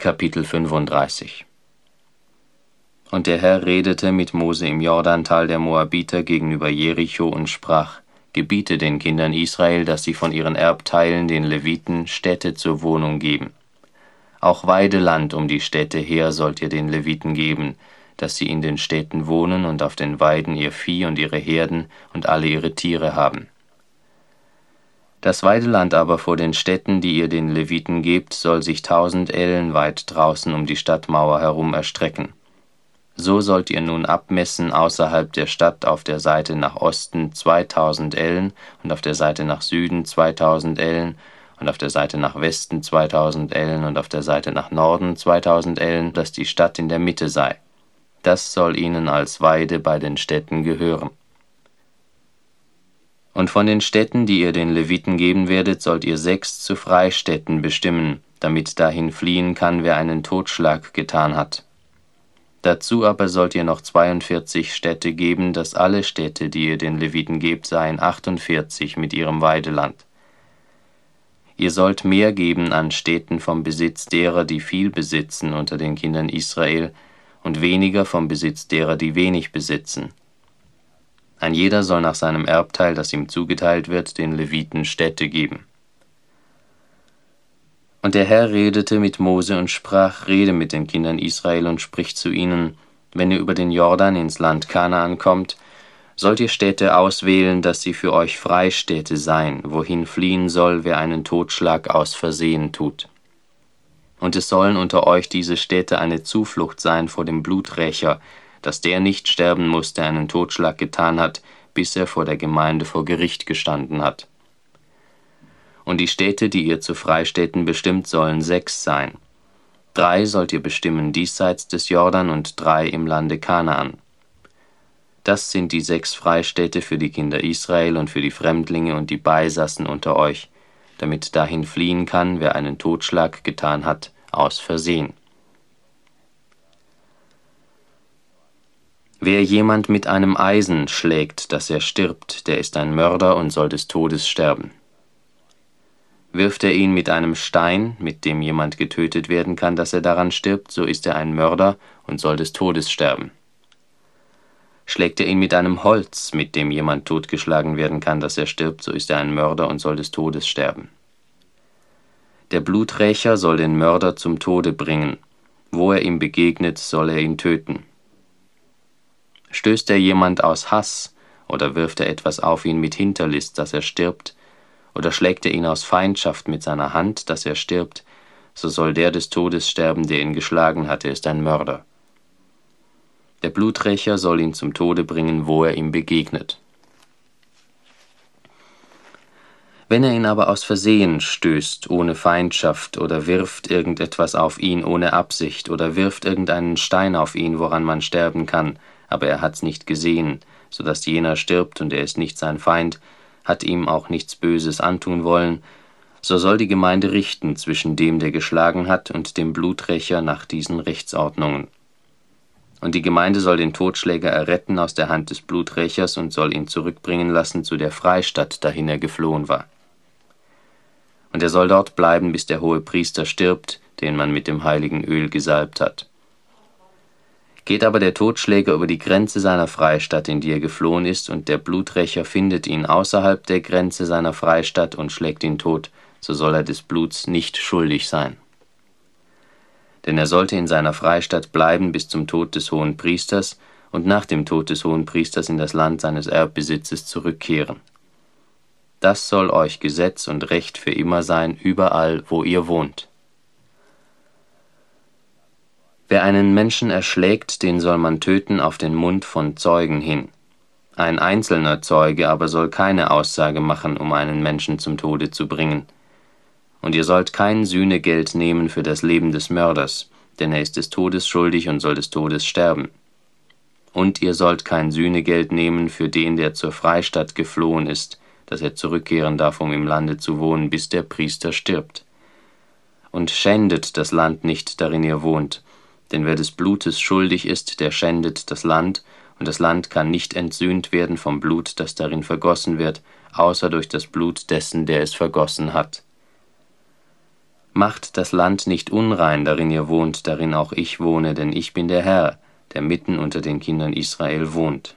Kapitel 35. Und der Herr redete mit Mose im Jordantal der Moabiter gegenüber Jericho und sprach: Gebiete den Kindern Israel, dass sie von ihren Erbteilen den Leviten Städte zur Wohnung geben. Auch Weideland um die Städte her sollt ihr den Leviten geben, dass sie in den Städten wohnen und auf den Weiden ihr Vieh und ihre Herden und alle ihre Tiere haben. Das Weideland aber vor den Städten, die ihr den Leviten gebt, soll sich 1000 Ellen weit draußen um die Stadtmauer herum erstrecken. So sollt ihr nun abmessen außerhalb der Stadt auf der Seite nach Osten 2000 Ellen und auf der Seite nach Süden 2000 Ellen und auf der Seite nach Westen 2000 Ellen und auf der Seite nach Norden 2000 Ellen, dass die Stadt in der Mitte sei. Das soll ihnen als Weide bei den Städten gehören. Und von den Städten, die ihr den Leviten geben werdet, sollt ihr 6 zu Freistädten bestimmen, damit dahin fliehen kann, wer einen Totschlag getan hat. Dazu aber sollt ihr noch 42 Städte geben, dass alle Städte, die ihr den Leviten gebt, seien 48 mit ihrem Weideland. Ihr sollt mehr geben an Städten vom Besitz derer, die viel besitzen unter den Kindern Israel, und weniger vom Besitz derer, die wenig besitzen. Ein jeder soll nach seinem Erbteil, das ihm zugeteilt wird, den Leviten Städte geben. Und der Herr redete mit Mose und sprach: Rede mit den Kindern Israel und sprich zu ihnen: Wenn ihr über den Jordan ins Land Kanaan kommt, sollt ihr Städte auswählen, dass sie für euch Freistädte seien, wohin fliehen soll, wer einen Totschlag aus Versehen tut. Und es sollen unter euch diese Städte eine Zuflucht sein vor dem Bluträcher, dass der nicht sterben muss, der einen Totschlag getan hat, bis er vor der Gemeinde vor Gericht gestanden hat. Und die Städte, die ihr zu Freistädten bestimmt, sollen 6 sein. 3 sollt ihr bestimmen diesseits des Jordan und 3 im Lande Kanaan. Das sind die 6 Freistädte für die Kinder Israel und für die Fremdlinge und die Beisassen unter euch, damit dahin fliehen kann, wer einen Totschlag getan hat, aus Versehen. Wer jemand mit einem Eisen schlägt, dass er stirbt, der ist ein Mörder und soll des Todes sterben. Wirft er ihn mit einem Stein, mit dem jemand getötet werden kann, dass er daran stirbt, so ist er ein Mörder und soll des Todes sterben. Schlägt er ihn mit einem Holz, mit dem jemand totgeschlagen werden kann, dass er stirbt, so ist er ein Mörder und soll des Todes sterben. Der Bluträcher soll den Mörder zum Tode bringen. Wo er ihm begegnet, soll er ihn töten. Stößt er jemand aus Hass oder wirft er etwas auf ihn mit Hinterlist, dass er stirbt, oder schlägt er ihn aus Feindschaft mit seiner Hand, dass er stirbt, so soll der des Todes sterben, der ihn geschlagen hat, er ist ein Mörder. Der Bluträcher soll ihn zum Tode bringen, wo er ihm begegnet. Wenn er ihn aber aus Versehen stößt, ohne Feindschaft, oder wirft irgendetwas auf ihn ohne Absicht, oder wirft irgendeinen Stein auf ihn, woran man sterben kann, aber er hat's nicht gesehen, so dass jener stirbt und er ist nicht sein Feind, hat ihm auch nichts Böses antun wollen, so soll die Gemeinde richten zwischen dem, der geschlagen hat, und dem Bluträcher nach diesen Rechtsordnungen. Und die Gemeinde soll den Totschläger erretten aus der Hand des Bluträchers und soll ihn zurückbringen lassen zu der Freistadt, dahin er geflohen war. Und er soll dort bleiben, bis der Hohepriester stirbt, den man mit dem heiligen Öl gesalbt hat. Geht aber der Totschläger über die Grenze seiner Freistadt, in die er geflohen ist, und der Bluträcher findet ihn außerhalb der Grenze seiner Freistadt und schlägt ihn tot, so soll er des Bluts nicht schuldig sein. Denn er sollte in seiner Freistadt bleiben bis zum Tod des Hohenpriesters und nach dem Tod des Hohenpriesters in das Land seines Erbbesitzes zurückkehren. Das soll euch Gesetz und Recht für immer sein, überall, wo ihr wohnt. Wer einen Menschen erschlägt, den soll man töten auf den Mund von Zeugen hin. Ein einzelner Zeuge aber soll keine Aussage machen, um einen Menschen zum Tode zu bringen. Und ihr sollt kein Sühnegeld nehmen für das Leben des Mörders, denn er ist des Todes schuldig und soll des Todes sterben. Und ihr sollt kein Sühnegeld nehmen für den, der zur Freistadt geflohen ist, dass er zurückkehren darf, um im Lande zu wohnen, bis der Priester stirbt. Und schändet das Land nicht, darin ihr wohnt, denn wer des Blutes schuldig ist, der schändet das Land, und das Land kann nicht entsühnt werden vom Blut, das darin vergossen wird, außer durch das Blut dessen, der es vergossen hat. Macht das Land nicht unrein, darin ihr wohnt, darin auch ich wohne, denn ich bin der Herr, der mitten unter den Kindern Israel wohnt.